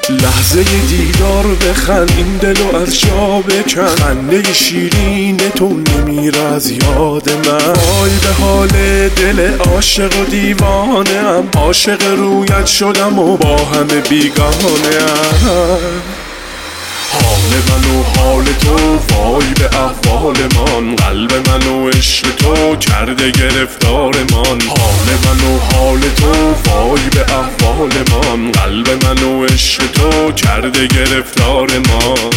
لحظه دیدار بخند این دلو از جا بکن، خنده شیرین تو نمیره از یاد من. وای به حال دل عاشق و دیوانه ام، عاشق رویت شدم و با همه بیگانه ام. حال من و حال تو، وای به احوال من، قلب من و عشق تو کرده گرفتارمان. حال من و حال تو، وای به احوال من، قلب من و عشق تو کرده گرفتارمان.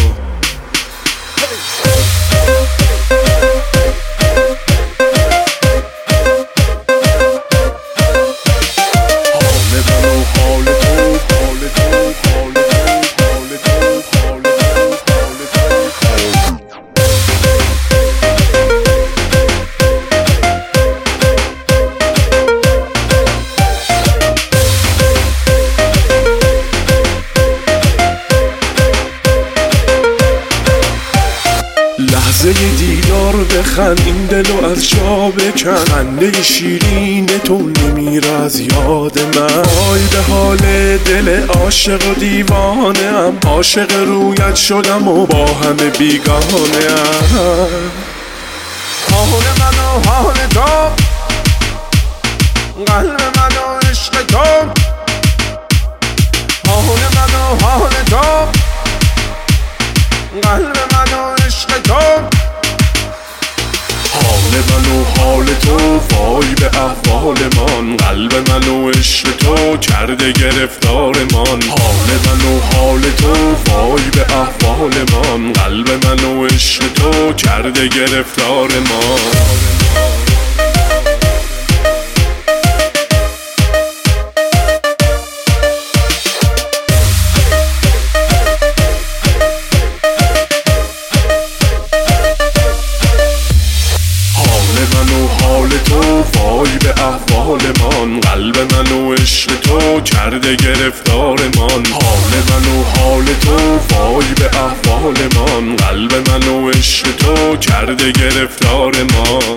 لحظه دیدار بخند این دلو از جا بکن، خنده شیرین تو نمیره از یاد من. وای به حال دل عاشق و دیوانه ام، عاشق رویت شدم و با همه بیگانه ام. حال من و حال تو، قلب من و عشق تو. حال من و حال تو، قلب من و عشق تو. حال من و حال تو، وای به احوال من، قلب من و عشق تو کرده گرفتارمان. حال من و حال تو، وای به احوال من، قلب من و عشق تو کرده گرفتارمان. حال تو، وای به احوال من، قلب من و عشق تو کرده گرفتارمان. حال من و حال تو، وای به احوال من، قلب من و عشق تو کرده گرفتارمان.